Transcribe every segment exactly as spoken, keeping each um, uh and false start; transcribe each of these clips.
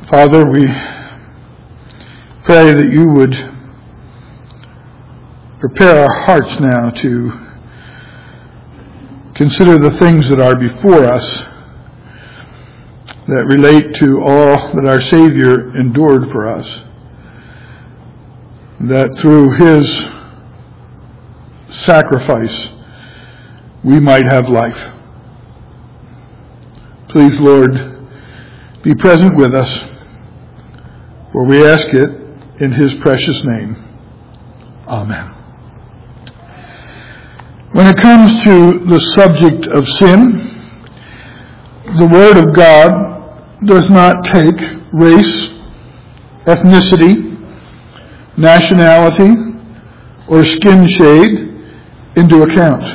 Father, we pray that you would prepare our hearts now to consider the things that are before us that relate to all that our Savior endured for us, that through his sacrifice we might have life. Please, Lord, be present with us, for we ask it in his precious name. Amen. When it comes to the subject of sin, the Word of God does not take race, ethnicity, nationality, or skin shade into account.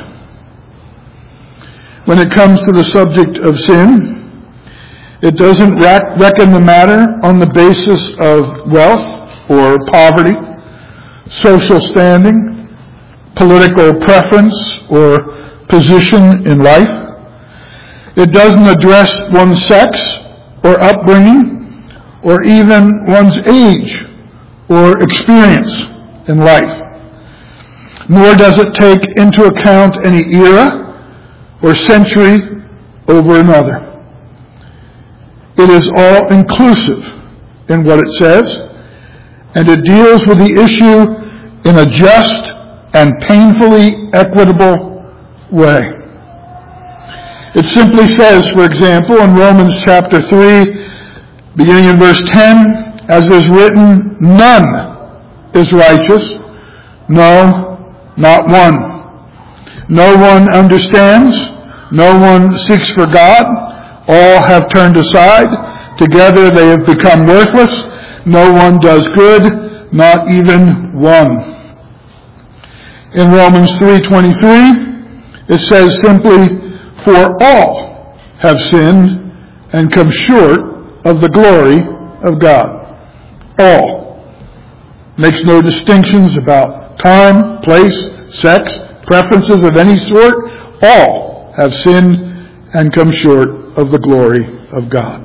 When it comes to the subject of sin, it doesn't reckon the matter on the basis of wealth or poverty, social standing, political preference, or position in life. It doesn't address one's sex or upbringing, or even one's age or experience in life. Nor does it take into account any era or century over another. It is all inclusive in what it says, and it deals with the issue in a just and painfully equitable way. It simply says, for example, in Romans chapter three, beginning in verse ten, as it is written, none is righteous, no, not one. No one understands, no one seeks for God. All have turned aside. Together they have become worthless. No one does good, not even one. In Romans three twenty-three, it says simply, for all have sinned and come short of the glory of God. All. Makes no distinctions about time, place, sex, preferences of any sort. All have sinned and come short of the glory of God.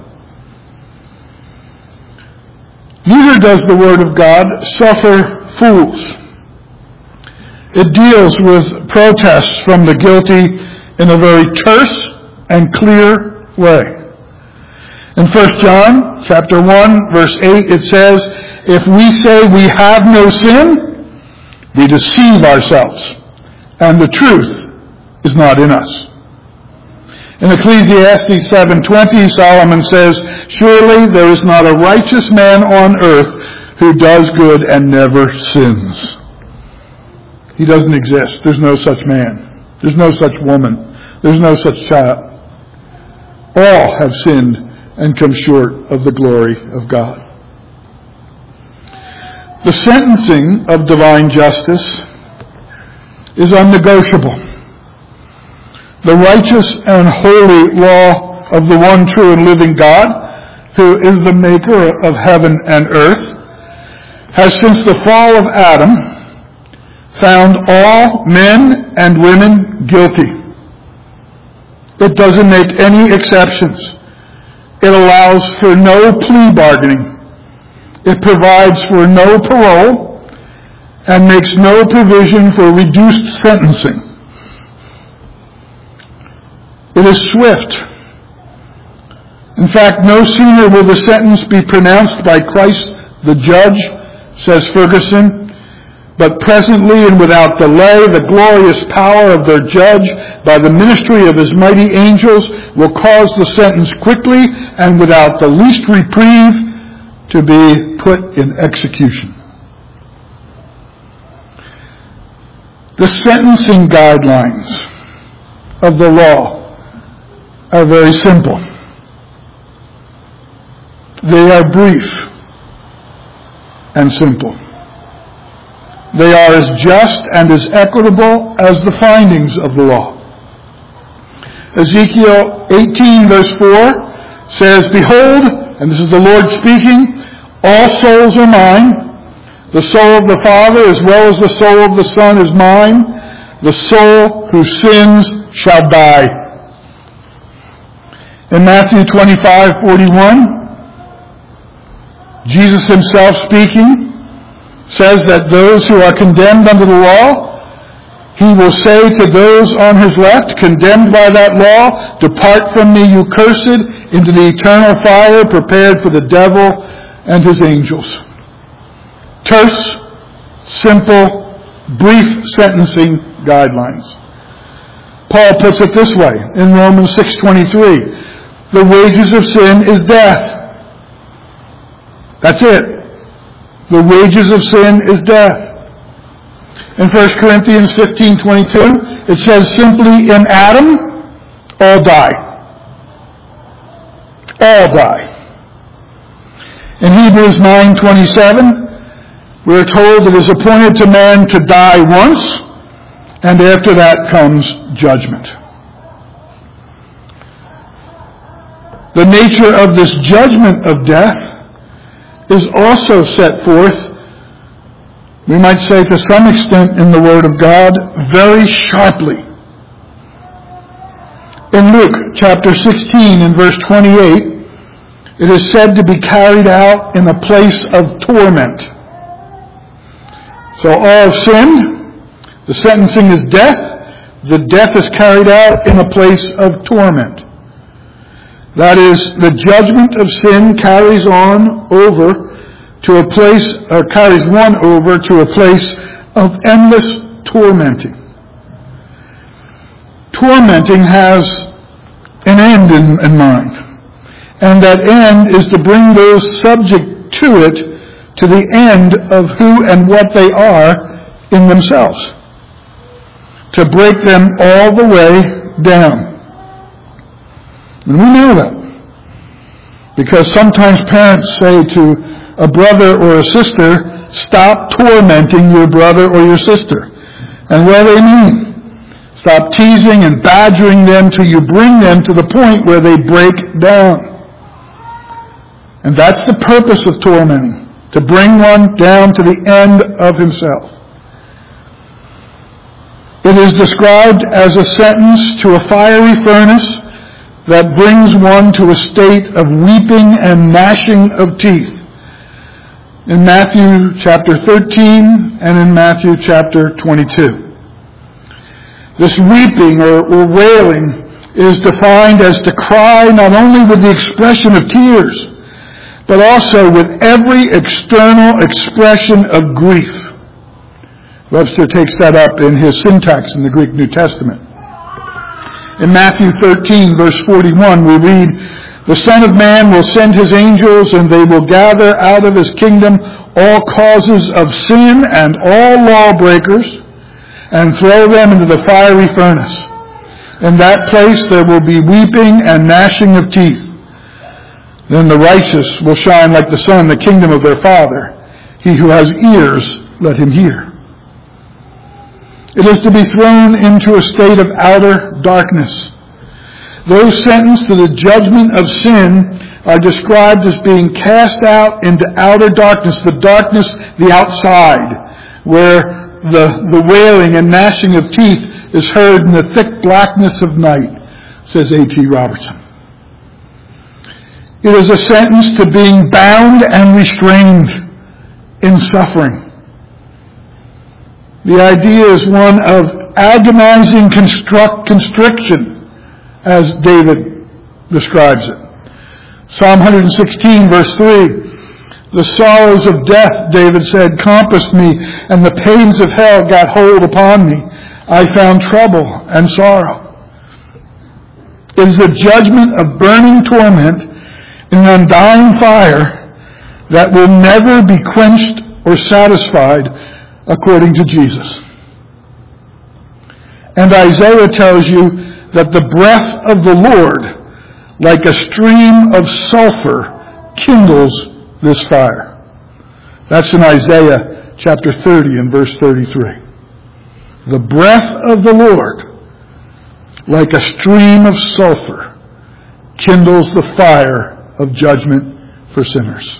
Neither does the Word of God suffer fools. It deals with protests from the guilty in a very terse and clear way. In First John chapter one, verse eight, it says, if we say we have no sin, we deceive ourselves, and the truth is not in us. In Ecclesiastes seven twenty, Solomon says, surely there is not a righteous man on earth who does good and never sins. He doesn't exist. There's no such man. There's no such woman. There's no such child. All have sinned and come short of the glory of God. The sentencing of divine justice is unnegotiable. The righteous and holy law of the one true and living God, who is the maker of heaven and earth, has since the fall of Adam found all men and women guilty. It doesn't make any exceptions. It allows for no plea bargaining. It provides for no parole and makes no provision for reduced sentencing. It is swift. In fact, no sooner will the sentence be pronounced by Christ the judge, says Ferguson, but presently and without delay the glorious power of their judge by the ministry of his mighty angels will cause the sentence quickly and without the least reprieve to be put in execution. The sentencing guidelines of the law are very simple. They are brief and simple. They are as just and as equitable as the findings of the law. Ezekiel eighteen verse four says, behold, and this is the Lord speaking, all souls are mine. The soul of the Father as well as the soul of the Son is mine. The soul who sins shall die. In Matthew twenty-five forty-one, Jesus himself speaking says that those who are condemned under the law, he will say to those on his left, condemned by that law, depart from me, you cursed, into the eternal fire prepared for the devil and his angels. Terse, simple, brief sentencing guidelines. Paul puts it this way in Romans six twenty-three. The wages of sin is death. That's it. The wages of sin is death. In First Corinthians fifteen twenty-two, it says simply, in Adam, all die. All die. In Hebrews nine twenty-seven, we are told it is appointed to man to die once, and after that comes judgment. The nature of this judgment of death is also set forth, we might say to some extent in the Word of God, very sharply. In Luke chapter sixteen and verse twenty-eight, it is said to be carried out in a place of torment. So all have sinned. The sentencing is death. The death is carried out in a place of torment. That is, the judgment of sin carries on over to a place, or carries one over to a place of endless tormenting. Tormenting has an end in, in mind. And that end is to bring those subject to it to the end of who and what they are in themselves. To break them all the way down. And we know that. Because sometimes parents say to a brother or a sister, stop tormenting your brother or your sister. And what do they mean? Stop teasing and badgering them till you bring them to the point where they break down. And that's the purpose of tormenting, to bring one down to the end of himself. It is described as a sentence to a fiery furnace that brings one to a state of weeping and gnashing of teeth. In Matthew chapter thirteen and in Matthew chapter twenty-two. This weeping or, or wailing is defined as to cry not only with the expression of tears, but also with every external expression of grief. Webster takes that up in his syntax in the Greek New Testament. In Matthew thirteen, verse forty-one, we read, the Son of Man will send his angels, and they will gather out of his kingdom all causes of sin and all lawbreakers, and throw them into the fiery furnace. In that place there will be weeping and gnashing of teeth. Then the righteous will shine like the sun in the kingdom of their Father. He who has ears, let him hear. It is to be thrown into a state of outer darkness. Those sentenced to the judgment of sin are described as being cast out into outer darkness, the darkness, the outside, where the, the wailing and gnashing of teeth is heard in the thick blackness of night, says A T Robertson. It is a sentence to being bound and restrained in suffering. The idea is one of agonizing construct, constriction, as David describes it. Psalm one sixteen, verse three. The sorrows of death, David said, compassed me, and the pains of hell got hold upon me. I found trouble and sorrow. It is the judgment of burning torment in an undying fire that will never be quenched or satisfied according to Jesus. And Isaiah tells you that the breath of the Lord, like a stream of sulfur, kindles this fire. That's in Isaiah chapter thirty and verse thirty-three. The breath of the Lord, like a stream of sulfur, kindles the fire of judgment for sinners.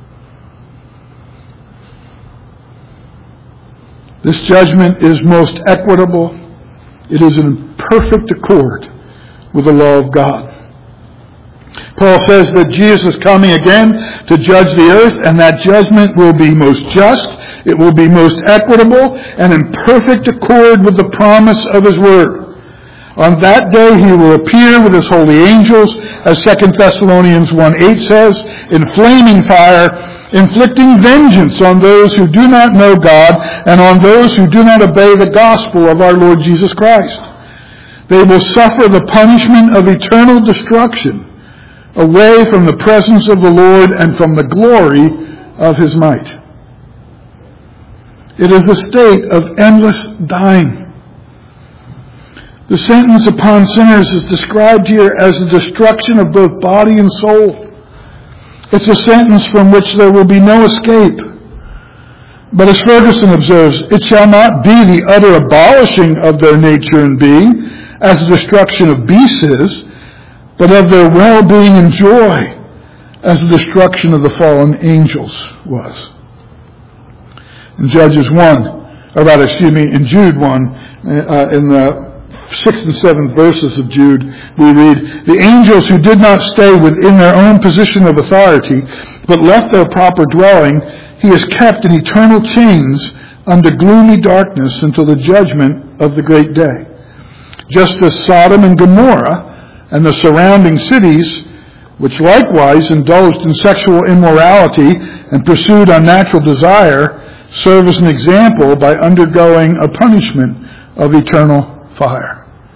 This judgment is most equitable. It is in perfect accord with the law of God. Paul says that Jesus is coming again to judge the earth, and that judgment will be most just, it will be most equitable, and in perfect accord with the promise of his word. On that day he will appear with his holy angels, as Second Thessalonians one eight says, in flaming fire, inflicting vengeance on those who do not know God and on those who do not obey the gospel of our Lord Jesus Christ. They will suffer the punishment of eternal destruction, away from the presence of the Lord and from the glory of his might. It is a state of endless dying. The sentence upon sinners is described here as the destruction of both body and soul. It's a sentence from which there will be no escape. But as Ferguson observes, it shall not be the utter abolishing of their nature and being, as the destruction of beasts is, but of their well-being and joy, as the destruction of the fallen angels was. In Judges one, or rather, excuse me, in Jude one, uh, in the sixth and seventh verses of Jude, we read, the angels who did not stay within their own position of authority, but left their proper dwelling, he has kept in eternal chains under gloomy darkness until the judgment of the great day. Just as Sodom and Gomorrah and the surrounding cities, which likewise indulged in sexual immorality and pursued unnatural desire, serve as an example by undergoing a punishment of eternal fire.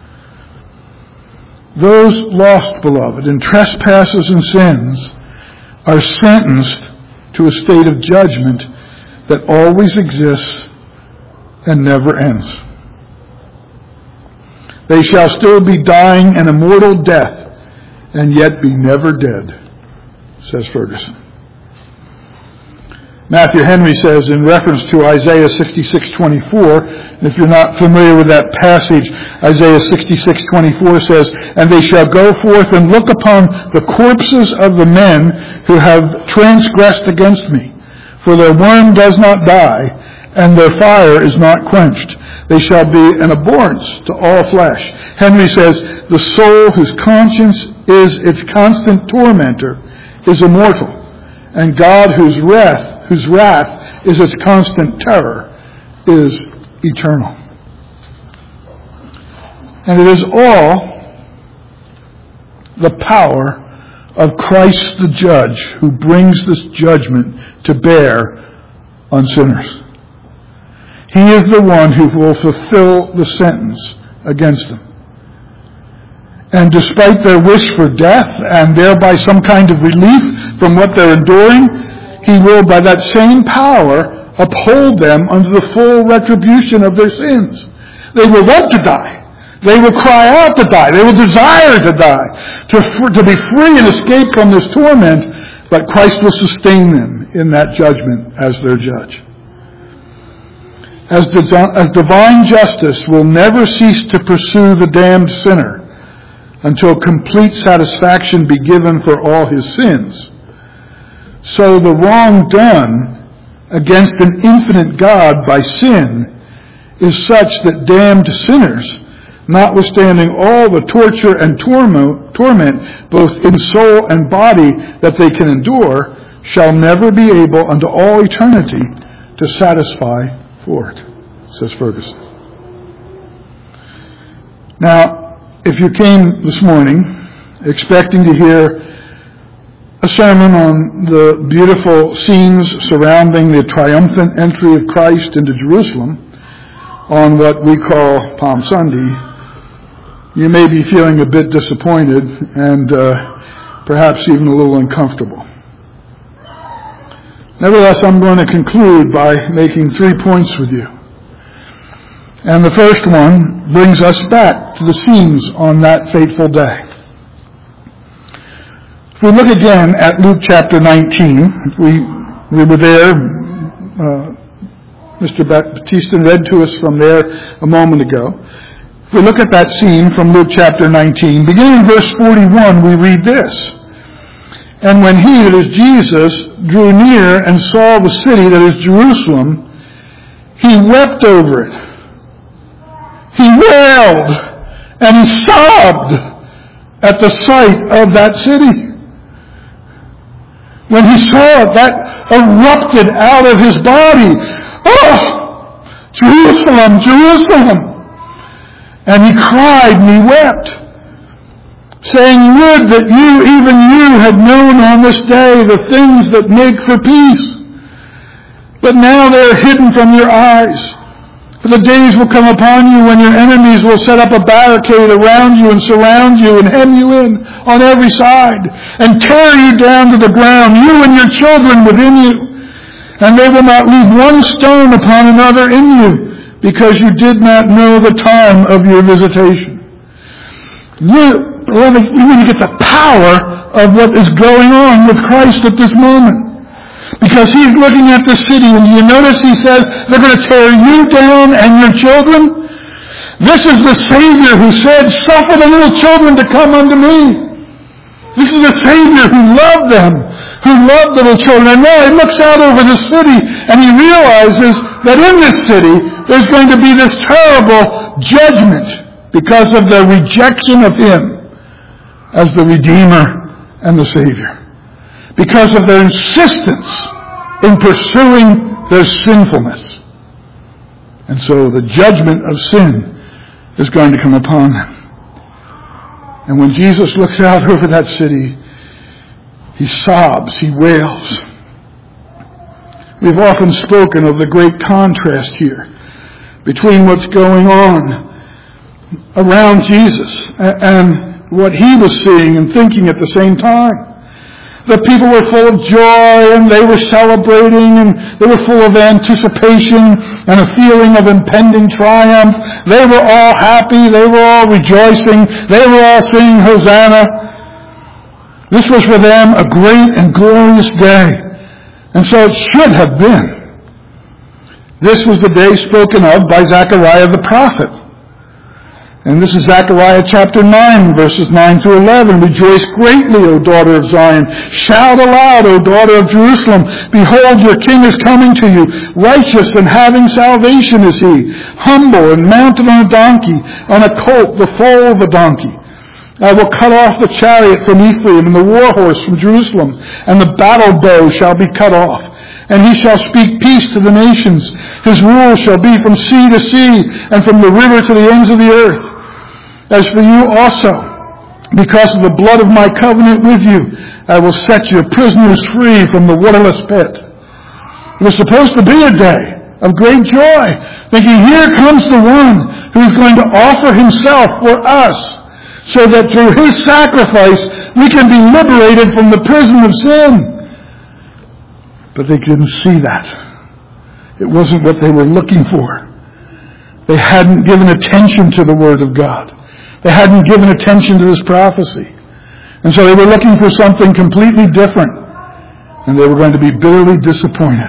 Those lost, beloved, in trespasses and sins are sentenced to a state of judgment that always exists and never ends. They shall still be dying an immortal death and yet be never dead, says Ferguson. Matthew Henry says in reference to Isaiah sixty-six twenty-four, and if you're not familiar with that passage, Isaiah sixty-six twenty-four says, and they shall go forth and look upon the corpses of the men who have transgressed against me, for their worm does not die, and their fire is not quenched. They shall be an abhorrence to all flesh. Henry says, the soul whose conscience is its constant tormentor is immortal, and God whose wrath whose wrath is its constant terror, is eternal. And it is all the power of Christ the Judge who brings this judgment to bear on sinners. He is the one who will fulfill the sentence against them. And despite their wish for death and thereby some kind of relief from what they're enduring, he will, by that same power, uphold them under the full retribution of their sins. They will want to die. They will cry out to die. They will desire to die, to, to be free and escape from this torment, but Christ will sustain them in that judgment as their judge. As, the, as divine justice will never cease to pursue the damned sinner until complete satisfaction be given for all his sins, so the wrong done against an infinite God by sin is such that damned sinners, notwithstanding all the torture and torment, both in soul and body, that they can endure, shall never be able unto all eternity to satisfy for it, says Ferguson. Now, if you came this morning expecting to hear a sermon on the beautiful scenes surrounding the triumphant entry of Christ into Jerusalem on what we call Palm Sunday, you may be feeling a bit disappointed and uh, perhaps even a little uncomfortable. Nevertheless, I'm going to conclude by making three points with you. And the first one brings us back to the scenes on that fateful day. We look again at Luke chapter nineteen. We, we were there. Uh, Mister Batista read to us from there a moment ago. If we look at that scene from Luke chapter nineteen, beginning in verse forty-one, we read this. And when he, that is Jesus, drew near and saw the city, that is Jerusalem, he wept over it. He wailed and he sobbed at the sight of that city. When he saw it, that erupted out of his body. Oh, Jerusalem, Jerusalem. And he cried and he wept, saying, would that you, even you, had known on this day the things that make for peace. But now they are hidden from your eyes. For the days will come upon you when your enemies will set up a barricade around you and surround you and hem you in on every side and tear you down to the ground, you and your children within you. And they will not leave one stone upon another in you, because you did not know the time of your visitation. You, beloved, we need to get the power of what is going on with Christ at this moment. Because he's looking at the city, and you notice he says, they're going to tear you down and your children. This is the Savior who said, suffer the little children to come unto me. This is the Savior who loved them, who loved little children. And now he looks out over the city, and he realizes that in this city, there's going to be this terrible judgment because of the rejection of him as the Redeemer and the Savior. Because of their insistence in pursuing their sinfulness. And so the judgment of sin is going to come upon them. And when Jesus looks out over that city, he sobs, he wails. We've often spoken of the great contrast here between what's going on around Jesus and what he was seeing and thinking at the same time. The people were full of joy, and they were celebrating, and they were full of anticipation and a feeling of impending triumph. They were all happy. They were all rejoicing. They were all singing Hosanna. This was for them a great and glorious day. And so it should have been. This was the day spoken of by Zechariah the prophet. And this is Zechariah chapter nine, verses nine through eleven. Rejoice greatly, O daughter of Zion. Shout aloud, O daughter of Jerusalem. Behold, your king is coming to you. Righteous and having salvation is he. Humble and mounted on a donkey, on a colt, the foal of a donkey. I will cut off the chariot from Ephraim and the war horse from Jerusalem, and the battle bow shall be cut off. And he shall speak peace to the nations. His rule shall be from sea to sea, and from the river to the ends of the earth. As for you also, because of the blood of my covenant with you, I will set your prisoners free from the waterless pit. It was supposed to be a day of great joy, thinking, here comes the one who is going to offer himself for us, so that through his sacrifice we can be liberated from the prison of sin. But they didn't see that. It wasn't what they were looking for. They hadn't given attention to the Word of God. They hadn't given attention to this prophecy. And so they were looking for something completely different. And they were going to be bitterly disappointed.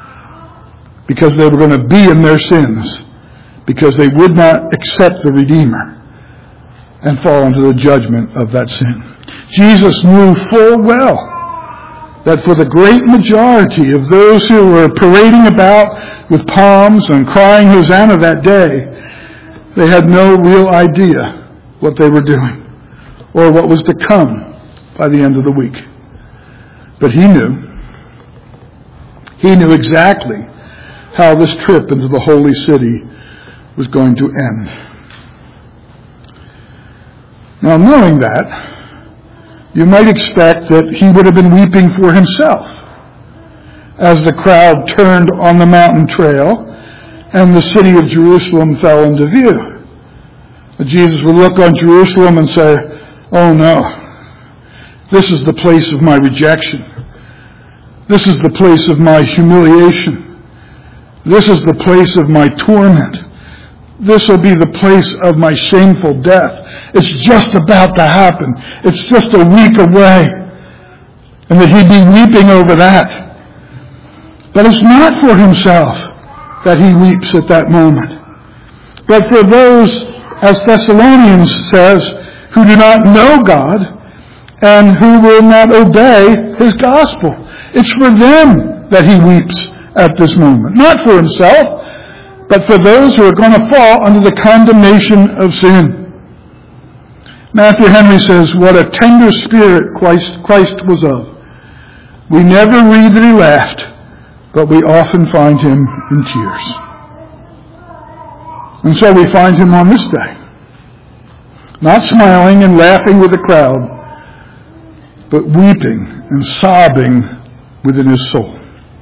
Because they were going to be in their sins. Because they would not accept the Redeemer. And fall into the judgment of that sin. Jesus knew full well that for the great majority of those who were parading about with palms and crying Hosanna that day, they had no real idea what they were doing or what was to come by the end of the week. But he knew. He knew exactly how this trip into the holy city was going to end. Now, knowing that, you might expect that he would have been weeping for himself as the crowd turned on the mountain trail and the city of Jerusalem fell into view. Jesus would look on Jerusalem and say, oh no, this is the place of my rejection. This is the place of my humiliation. This is the place of my torment. This will be the place of my shameful death. It's just about to happen. It's just a week away. And that he'd be weeping over that. But it's not for himself that he weeps at that moment. But for those, as Thessalonians says, who do not know God and who will not obey his gospel. It's for them that he weeps at this moment. Not for himself, but for those who are going to fall under the condemnation of sin. Matthew Henry says, what a tender spirit Christ, Christ was of. We never read that he laughed, but we often find him in tears. And so we find him on this day, not smiling and laughing with the crowd, but weeping and sobbing within his soul.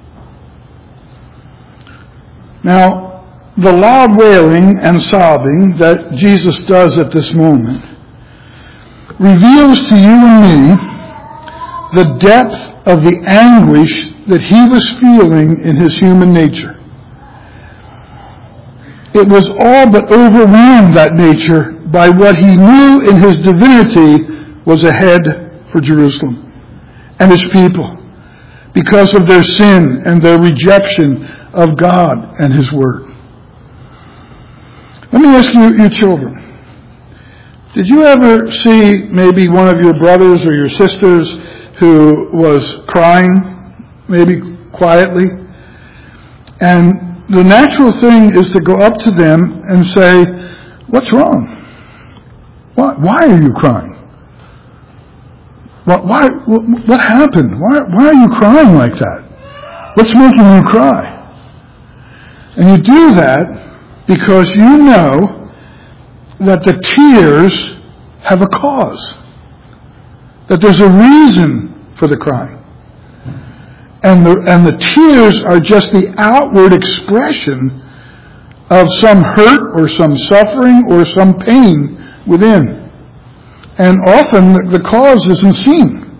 Now, the loud wailing and sobbing that Jesus does at this moment reveals to you and me the depth of the anguish that he was feeling in his human nature. It was all but overwhelmed, that nature, by what he knew in his divinity was ahead for Jerusalem and his people because of their sin and their rejection of God and his word. Let me ask you, you children, did you ever see maybe one of your brothers or your sisters who was crying, maybe quietly? And the natural thing is to go up to them and say, what's wrong? Why, why are you crying? Why, why, what happened? Why, why are you crying like that? What's making you cry? And you do that because you know that the tears have a cause, that there's a reason for the crying. And the, and the tears are just the outward expression of some hurt or some suffering or some pain within. And often the cause isn't seen.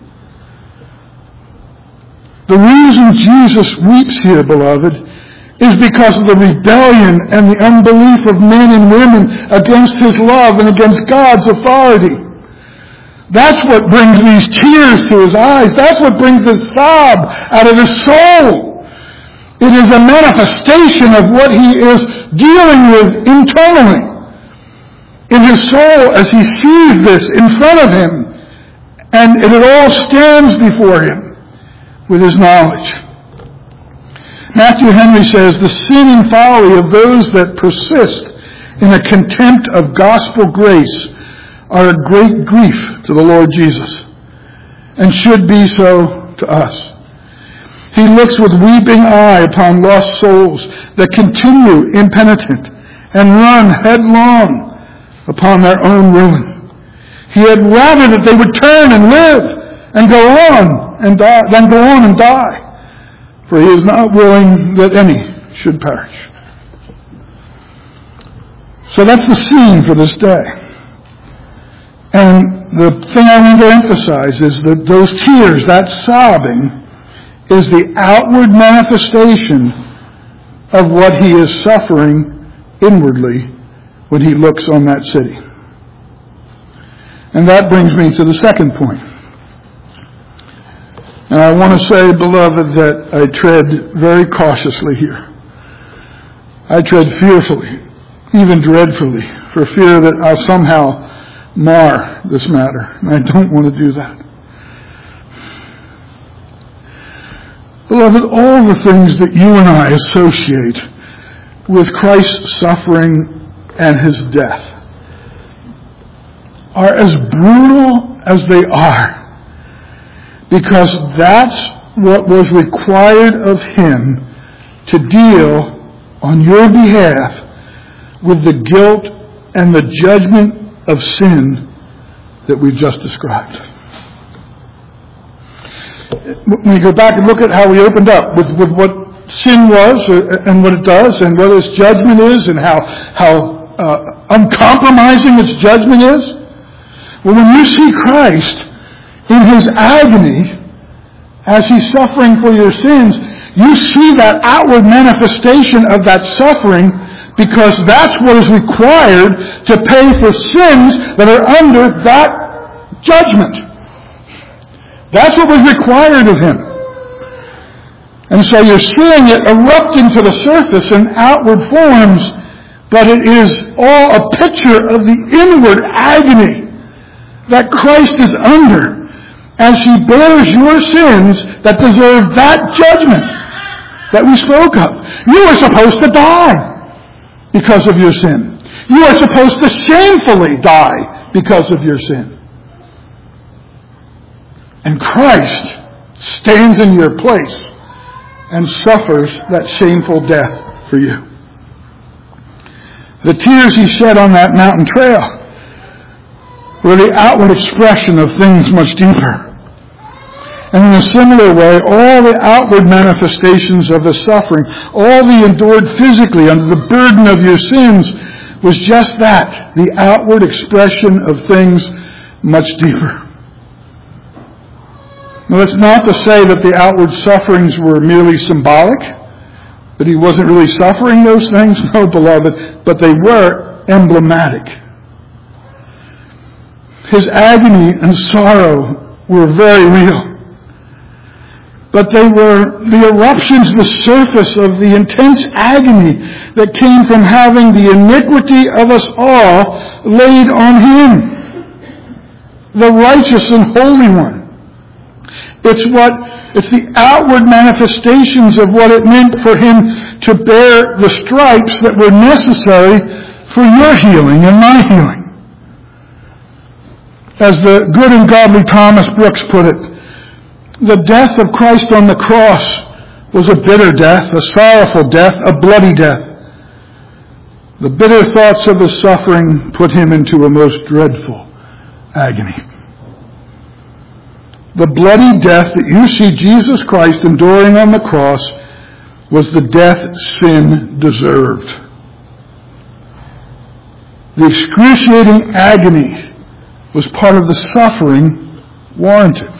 The reason Jesus weeps here, beloved, is because of the rebellion and the unbelief of men and women against his love and against God's authority. That's what brings these tears to his eyes. That's what brings the sob out of his soul. It is a manifestation of what he is dealing with internally in his soul as he sees this in front of him, and it all stands before him with his knowledge. Matthew Henry says, the sin and folly of those that persist in a contempt of gospel grace are a great grief to the Lord Jesus, and should be so to us. He looks with weeping eye upon lost souls that continue impenitent and run headlong upon their own ruin. He had rather that they would turn and live and go on and die than go on and die. For he is not willing that any should perish. So that's the scene for this day. And the thing I want to emphasize is that those tears, that sobbing, is the outward manifestation of what he is suffering inwardly when he looks on that city. And that brings me to the second point. And I want to say, beloved, that I tread very cautiously here. I tread fearfully, even dreadfully, for fear that I'll somehow mar this matter. And I don't want to do that. Beloved, all the things that you and I associate with Christ's suffering and his death are as brutal as they are, because that's what was required of him to deal on your behalf with the guilt and the judgment of sin that we've just described. When you go back and look at how we opened up with, with what sin was and what it does and what its judgment is and how, how uh, uncompromising its judgment is, well, when you see Christ in his agony, as he's suffering for your sins, you see that outward manifestation of that suffering, because that's what is required to pay for sins that are under that judgment. That's what was required of him. And so you're seeing it erupting to the surface in outward forms, but it is all a picture of the inward agony that Christ is under as he bears your sins that deserve that judgment that we spoke of. You are supposed to die because of your sin. You are supposed to shamefully die because of your sin. And Christ stands in your place and suffers that shameful death for you. The tears he shed on that mountain trail were the outward expression of things much deeper. And in a similar way, all the outward manifestations of the suffering, all the endured physically under the burden of your sins, was just that, the outward expression of things much deeper. Now, that's not to say that the outward sufferings were merely symbolic, that he wasn't really suffering those things, no, beloved, but they were emblematic. His agony and sorrow were very real. But they were the eruptions, the surface of the intense agony that came from having the iniquity of us all laid on him, the righteous and holy one. It's what, it's the outward manifestations of what it meant for him to bear the stripes that were necessary for your healing and my healing. As the good and godly Thomas Brooks put it, the death of Christ on the cross was a bitter death, a sorrowful death, a bloody death. The bitter thoughts of his suffering put him into a most dreadful agony. The bloody death that you see Jesus Christ enduring on the cross was the death sin deserved. The excruciating agony was part of the suffering warranted.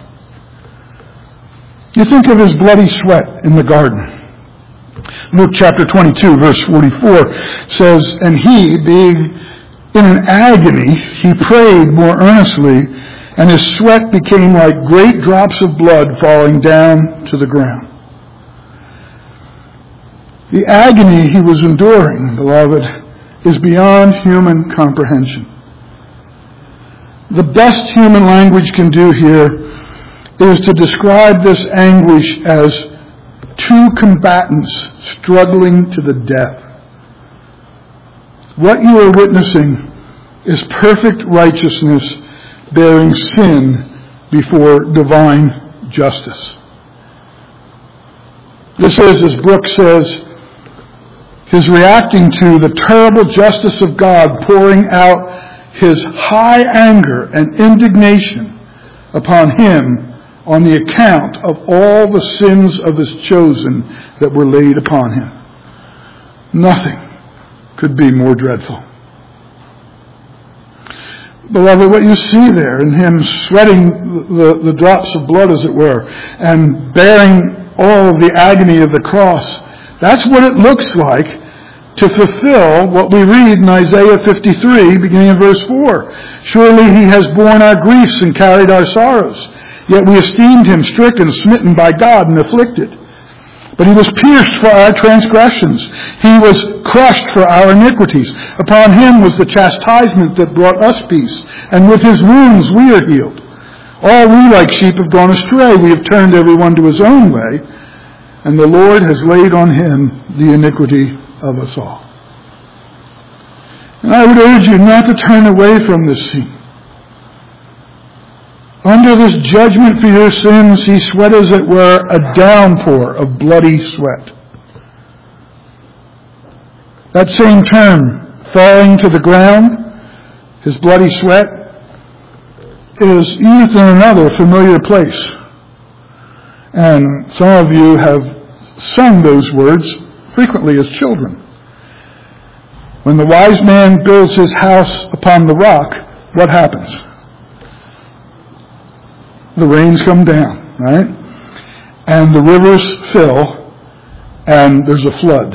You think of his bloody sweat in the garden. Luke chapter twenty-two, verse forty-four says, "And he, being in an agony, he prayed more earnestly, and his sweat became like great drops of blood falling down to the ground." The agony he was enduring, beloved, is beyond human comprehension. The best human language can do here is to describe this anguish as two combatants struggling to the death. What you are witnessing is perfect righteousness bearing sin before divine justice. This is, as Brooks says, his reacting to the terrible justice of God, pouring out his high anger and indignation upon him on the account of all the sins of his chosen that were laid upon him. Nothing could be more dreadful. Beloved, what you see there in him sweating the, the drops of blood, as it were, and bearing all the agony of the cross, that's what it looks like to fulfill what we read in Isaiah fifty-three, beginning in verse four. "Surely he has borne our griefs and carried our sorrows. Yet we esteemed him stricken, smitten by God, and afflicted. But he was pierced for our transgressions. He was crushed for our iniquities. Upon him was the chastisement that brought us peace, and with his wounds we are healed. All we like sheep have gone astray. We have turned every one to his own way, and the Lord has laid on him the iniquity of us all." And I would urge you not to turn away from this scene. Under this judgment for your sins, he sweat, as it were, a downpour of bloody sweat. That same term, falling to the ground, his bloody sweat, is used in another familiar place. And some of you have sung those words frequently as children. When the wise man builds his house upon the rock, what happens? The rains come down, right? And the rivers fill, and there's a flood.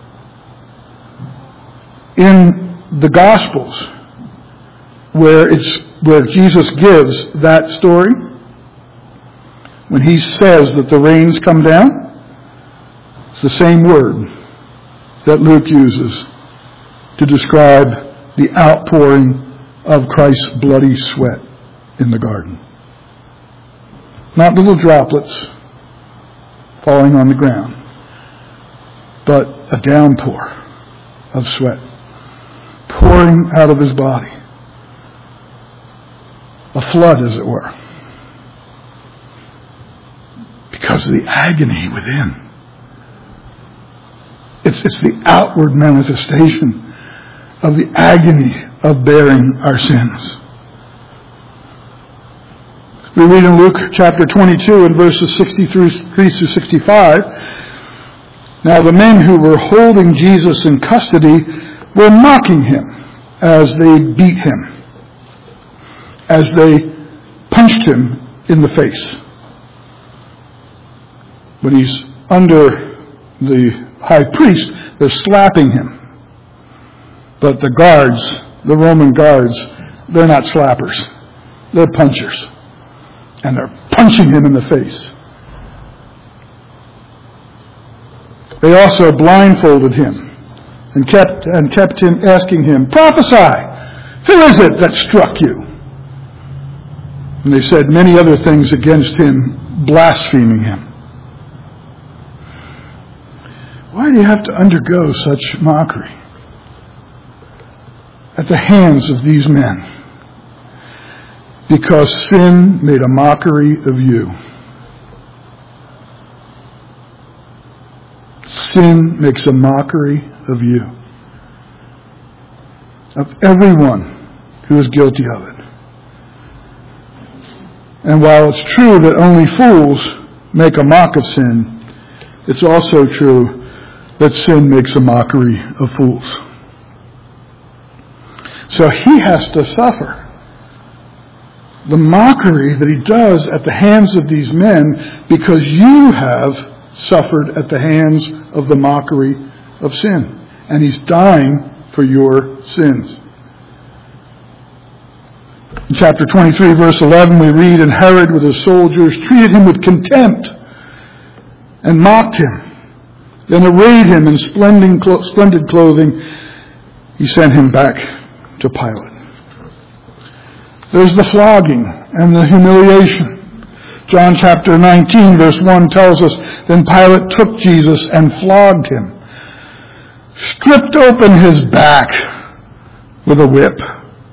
In the Gospels, where it's where Jesus gives that story, when he says that the rains come down, it's the same word that Luke uses to describe the outpouring of Christ's bloody sweat in the garden. Not little droplets falling on the ground, but a downpour of sweat pouring out of his body. a flood, as it were, because of the agony within. It's, it's the outward manifestation of the agony of bearing our sins. We read in Luke chapter twenty-two and verses sixty-three through sixty-five, now the men who were holding Jesus in custody were mocking him as they beat him, as they punched him in the face. When he's under the high priest, they're slapping him. But the guards, the Roman guards, they're not slappers. They're punchers. And they're punching him in the face. They also blindfolded him and kept and kept him asking him, prophesy, who is it that struck you? And they said many other things against him, blaspheming him. Why do you have to undergo such mockery at the hands of these men? Because sin made a mockery of you. Sin makes a mockery of you. Of everyone who is guilty of it. And while it's true that only fools make a mock of sin, it's also true that sin makes a mockery of fools. So he has to suffer the mockery that he does at the hands of these men because you have suffered at the hands of the mockery of sin. And he's dying for your sins. In chapter twenty-three, verse eleven, we read, and Herod with his soldiers treated him with contempt and mocked him. Then arrayed him in splendid clothing. He sent him back to Pilate. There's the flogging and the humiliation. John chapter nineteen, verse one tells us, then Pilate took Jesus and flogged him, stripped open his back with a whip.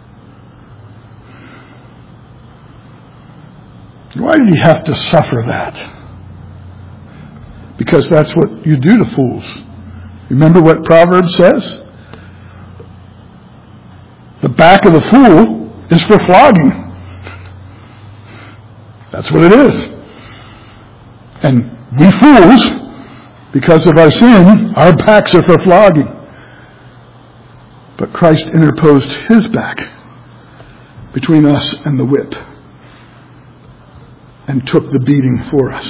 Why did he have to suffer that? Because that's what you do to fools. Remember what Proverbs says? The back of the fool is for flogging. That's what it is. And we fools, because of our sin, our backs are for flogging. But Christ interposed his back between us and the whip and took the beating for us.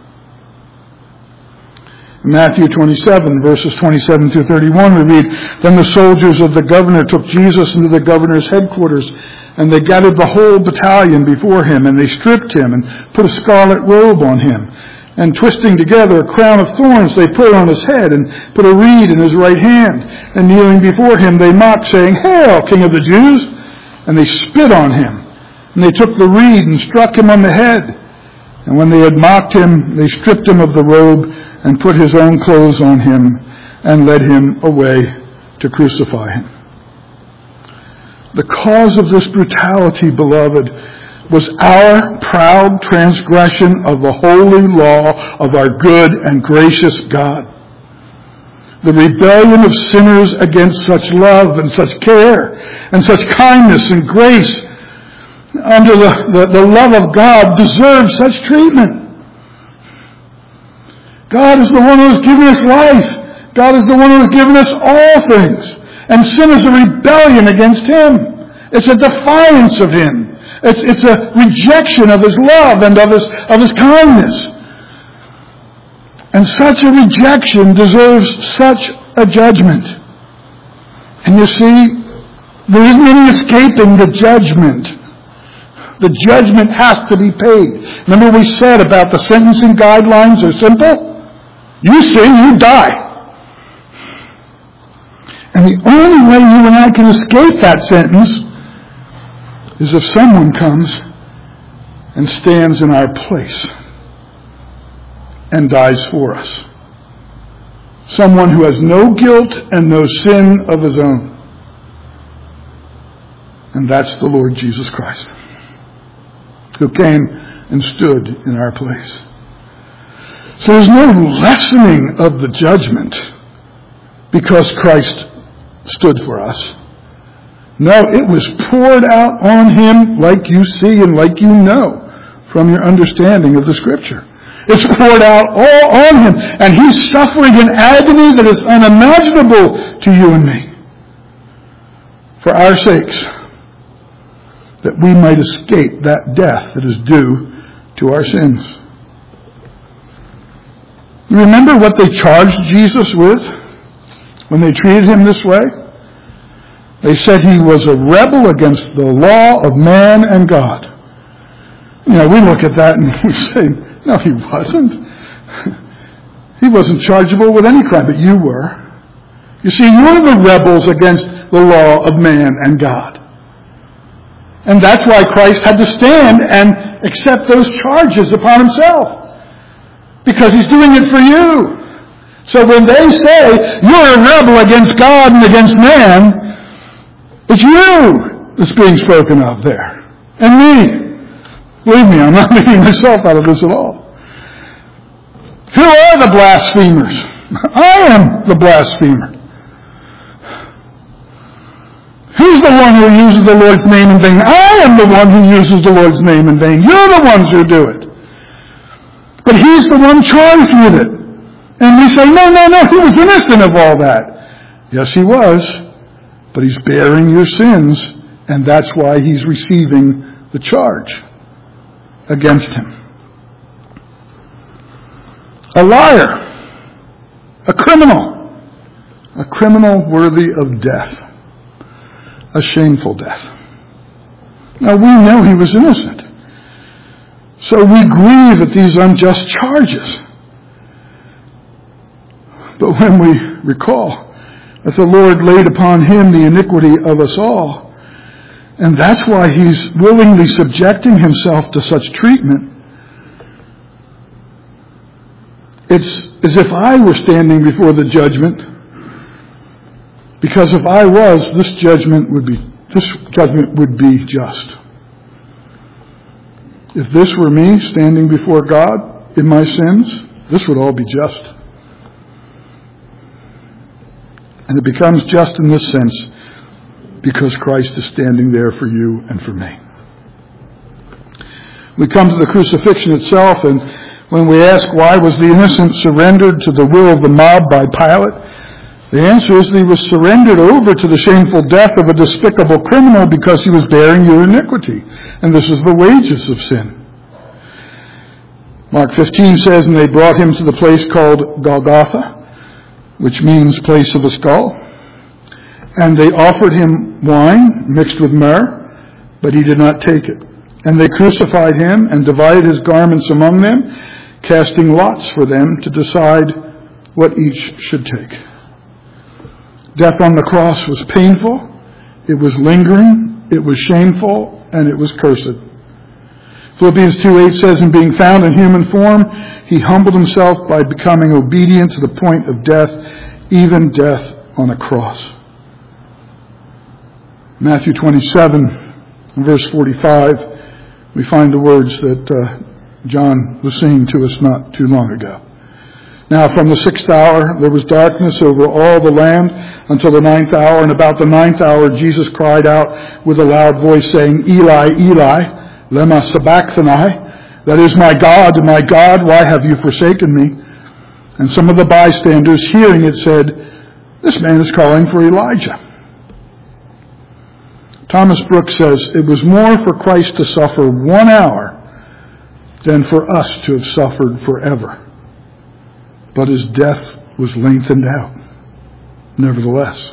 In Matthew twenty-seven, verses twenty-seven through thirty-one, we read, then the soldiers of the governor took Jesus into the governor's headquarters, and they gathered the whole battalion before him, and they stripped him and put a scarlet robe on him. And twisting together a crown of thorns, they put it on his head and put a reed in his right hand. And kneeling before him, they mocked, saying, Hail, King of the Jews! And they spit on him. And they took the reed and struck him on the head. And when they had mocked him, they stripped him of the robe and put his own clothes on him and led him away to crucify him. The cause of this brutality, beloved, was our proud transgression of the holy law of our good and gracious God. The rebellion of sinners against such love and such care and such kindness and grace under the, the, the love of God deserves such treatment. God is the one who has given us life. God is the one who has given us all things. And sin is a rebellion against him. It's a defiance of him. It's, it's a rejection of his love and of his, of his kindness. And such a rejection deserves such a judgment. And you see, there isn't any escaping the judgment. The judgment has to be paid. Remember we said about the sentencing guidelines are simple? You sin, you die. And the only way you and I can escape that sentence is if someone comes and stands in our place and dies for us. Someone who has no guilt and no sin of his own. And that's the Lord Jesus Christ. who came and stood in our place. So there's no lessening of the judgment because Christ stood for us. No, it was poured out on him like you see and like you know from your understanding of the Scripture. It's poured out all on him, and he's suffering an agony that is unimaginable to you and me. For our sakes, that we might escape that death that is due to our sins. You remember what they charged Jesus with when they treated him this way? They said he was a rebel against the law of man and God. You know, we look at that and we say, no, he wasn't. He wasn't chargeable with any crime, but you were. You see, you're the rebels against the law of man and God. And that's why Christ had to stand and accept those charges upon himself. Because he's doing it for you. So when they say, you're a rebel against God and against man, it's you that's being spoken of there. And me. Believe me, I'm not leaving myself out of this at all. Who are the blasphemers? I am the blasphemer. Who's the one who uses the Lord's name in vain? I am the one who uses the Lord's name in vain. You're the ones who do it. But he's the one charged with it. And we say, no, no, no, he was innocent of all that. Yes, he was. But he's bearing your sins, and that's why he's receiving the charge against him. A liar. A criminal. A criminal worthy of death. A shameful death. Now we know he was innocent. So we grieve at these unjust charges. But when we recall that the Lord laid upon him the iniquity of us all, and that's why he's willingly subjecting himself to such treatment, it's as if I were standing before the judgment, because if I was, this judgment would be this judgment would be just. If this were me standing before God in my sins, this would all be just. And it becomes just in this sense because Christ is standing there for you and for me. We come to the crucifixion itself, and when we ask why was the innocent surrendered to the will of the mob by Pilate, the answer is that he was surrendered over to the shameful death of a despicable criminal because he was bearing your iniquity. And this is the wages of sin. Mark fifteen says, and they brought him to the place called Golgotha, which means place of the skull. And they offered him wine mixed with myrrh, but he did not take it. And they crucified him and divided his garments among them, casting lots for them to decide what each should take. Death on the cross was painful, it was lingering, it was shameful, and it was cursed. Philippians two eight says, and being found in human form, he humbled himself by becoming obedient to the point of death, even death on a cross. Matthew twenty-seven, verse forty-five, we find the words that uh, John was saying to us not too long ago. Now from the sixth hour there was darkness over all the land until the ninth hour, and about the ninth hour Jesus cried out with a loud voice, saying, Eli, Eli, lema sabachthani, that is, my God, my God, why have you forsaken me? And some of the bystanders, hearing it, said, this man is calling for Elijah. Thomas Brooks says, it was more for Christ to suffer one hour than for us to have suffered forever. But his death was lengthened out, nevertheless.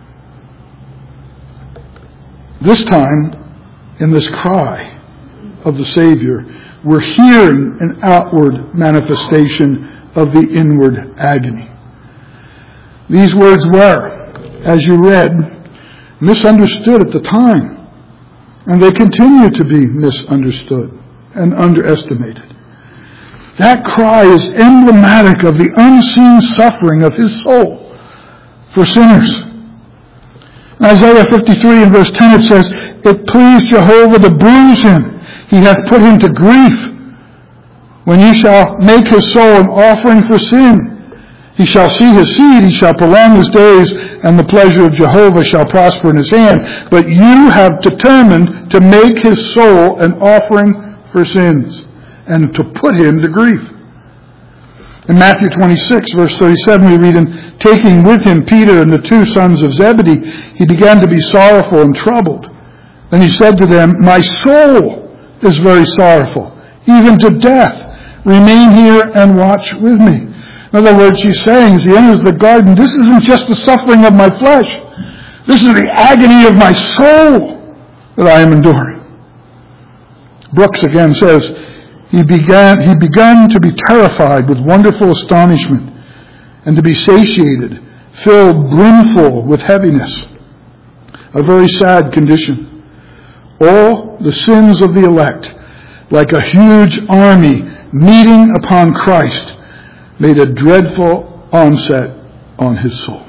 This time, in this cry of the Savior, we're hearing an outward manifestation of the inward agony. These words were, as you read, misunderstood at the time, and they continue to be misunderstood and underestimated. That cry is emblematic of the unseen suffering of his soul for sinners. In Isaiah fifty-three and verse ten it says, it pleased Jehovah to bruise him. he hath put him to grief. When ye shall make his soul an offering for sin, he shall see his seed, he shall prolong his days, and the pleasure of Jehovah shall prosper in his hand. But you have determined to make his soul an offering for sins, and to put him to grief. In Matthew twenty-six, verse thirty-seven, we read, "And taking with him Peter and the two sons of Zebedee, he began to be sorrowful and troubled. Then he said to them, My soul is very sorrowful, even to death. Remain here and watch with me." In other words, he's saying as he enters the garden, this isn't just the suffering of my flesh. This is the agony of my soul that I am enduring. Brooks again says, He began, he began to be terrified with wonderful astonishment, and to be satiated, filled brimful with heaviness. A very sad condition. All the sins of the elect, like a huge army meeting upon Christ, made a dreadful onset on his soul.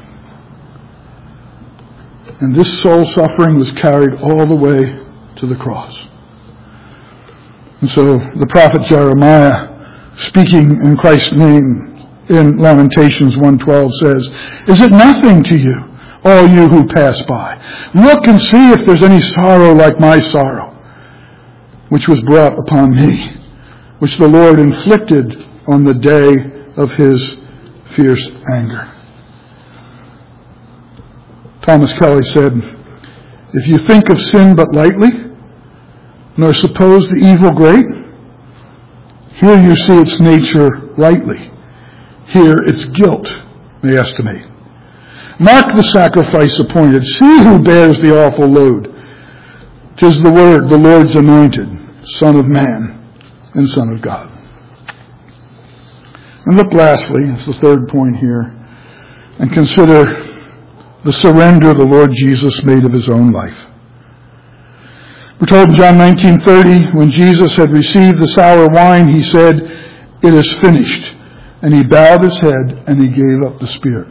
And this soul suffering was carried all the way to the cross. And so the prophet Jeremiah, speaking in Christ's name in Lamentations one twelve, says, "Is it nothing to you, all you who pass by? Look and see if there's any sorrow like my sorrow, which was brought upon me, which the Lord inflicted on the day of his fierce anger." Thomas Kelly said, "If you think of sin but lightly, nor suppose the evil great, here you see its nature rightly. Here its guilt may estimate. Mark the sacrifice appointed. See who bears the awful load. 'Tis the Word, the Lord's anointed, Son of Man and Son of God." And look lastly, it's the third point here, and consider the surrender the Lord Jesus made of his own life. We're told in John nineteen thirty, when Jesus had received the sour wine, he said, "It is finished." And he bowed his head and he gave up the spirit.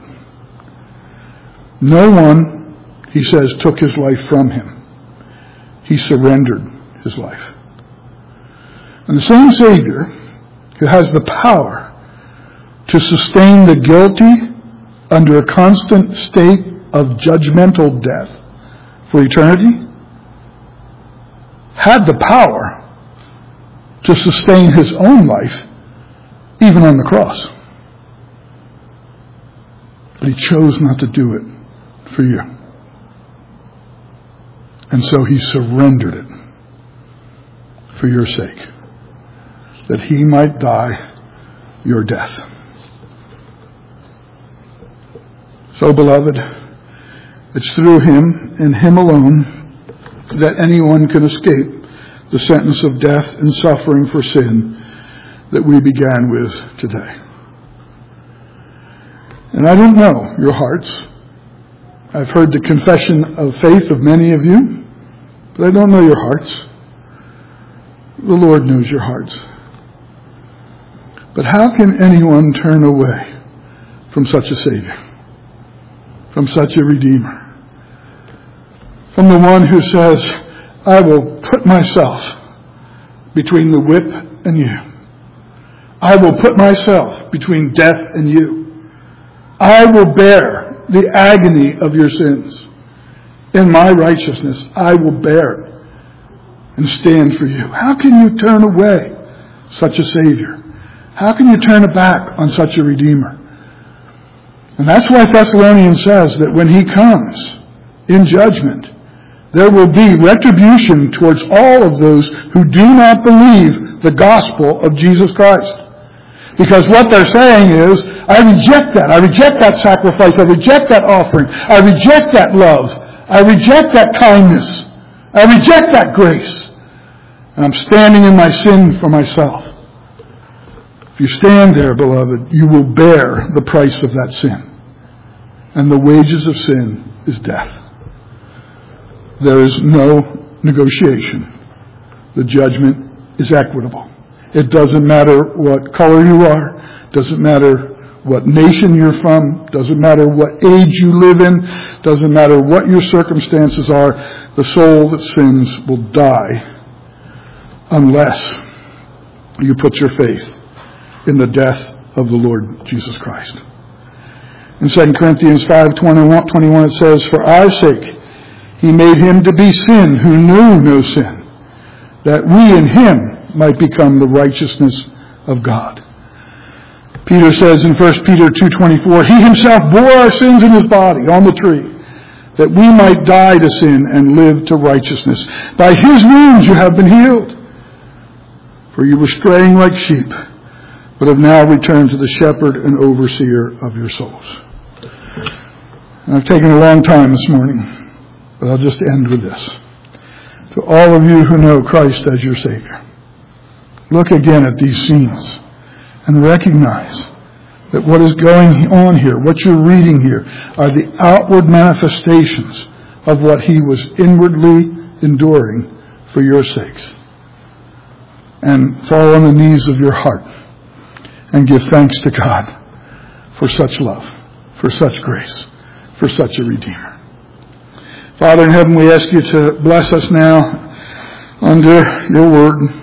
No one, he says, took his life from him. He surrendered his life. And the same Savior who has the power to sustain the guilty under a constant state of judgmental death for eternity, had the power to sustain his own life even on the cross. But he chose not to do it for you. And so he surrendered it for your sake, that he might die your death. So, beloved, it's through him and him alone that anyone can escape the sentence of death and suffering for sin that we began with today. And I don't know your hearts. I've heard the confession of faith of many of you, but I don't know your hearts. The Lord knows your hearts. But how can anyone turn away from such a Savior? From such a Redeemer? From the one who says, "I will put myself between the whip and you. I will put myself between death and you. I will bear the agony of your sins. In my righteousness, I will bear it and stand for you." How can you turn away such a Savior? How can you turn back on such a Redeemer? And that's why Thessalonians says that when he comes in judgment, there will be retribution towards all of those who do not believe the gospel of Jesus Christ. Because what they're saying is, I reject that. I reject that sacrifice. I reject that offering. I reject that love. I reject that kindness. I reject that grace. And I'm standing in my sin for myself. If you stand there, beloved, you will bear the price of that sin. And the wages of sin is death. There is no negotiation. The judgment is equitable. It doesn't matter what color you are. Doesn't matter what nation you're from. Doesn't matter what age you live in. Doesn't matter what your circumstances are. The soul that sins will die unless you put your faith in the death of the Lord Jesus Christ. In Second Corinthians five twenty-one it says, "For our sake he made him to be sin who knew no sin, that we in him might become the righteousness of God." Peter says in First Peter two twenty-four, "He himself bore our sins in his body on the tree, that we might die to sin and live to righteousness. By his wounds you have been healed. For you were straying like sheep, but have now returned to the shepherd and overseer of your souls." And I've taken a long time this morning, but I'll just end with this. To all of you who know Christ as your Savior, look again at these scenes and recognize that what is going on here, what you're reading here, are the outward manifestations of what he was inwardly enduring for your sakes. And fall on the knees of your heart and give thanks to God for such love, for such grace, for such a Redeemer. Father in heaven, we ask you to bless us now under your word.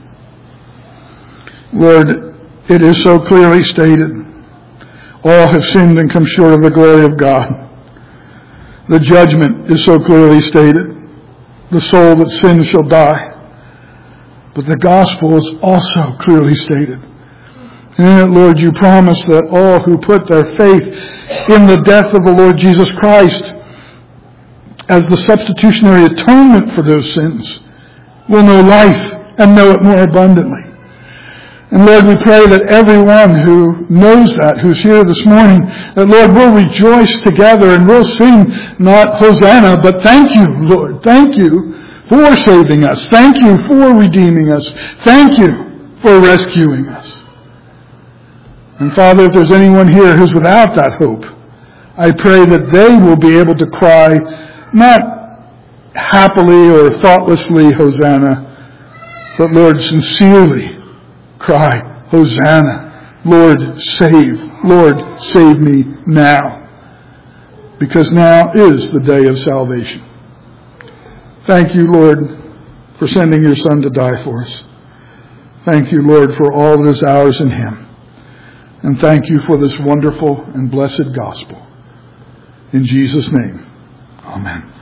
Lord, it is so clearly stated, all have sinned and come short of the glory of God. The judgment is so clearly stated, the soul that sins shall die. But the gospel is also clearly stated. And in it, Lord, you promise that all who put their faith in the death of the Lord Jesus Christ as the substitutionary atonement for those sins will know life and know it more abundantly. And Lord, we pray that everyone who knows that, who's here this morning, that Lord, we'll rejoice together and we'll sing not Hosanna, but thank you, Lord. Thank you for saving us. Thank you for redeeming us. Thank you for rescuing us. And Father, if there's anyone here who's without that hope, I pray that they will be able to cry, not happily or thoughtlessly, Hosanna, but Lord, sincerely cry, Hosanna, Lord, save, Lord, save me now. Because now is the day of salvation. Thank you, Lord, for sending your Son to die for us. Thank you, Lord, for all that is ours in him. And thank you for this wonderful and blessed gospel. In Jesus' name, amen.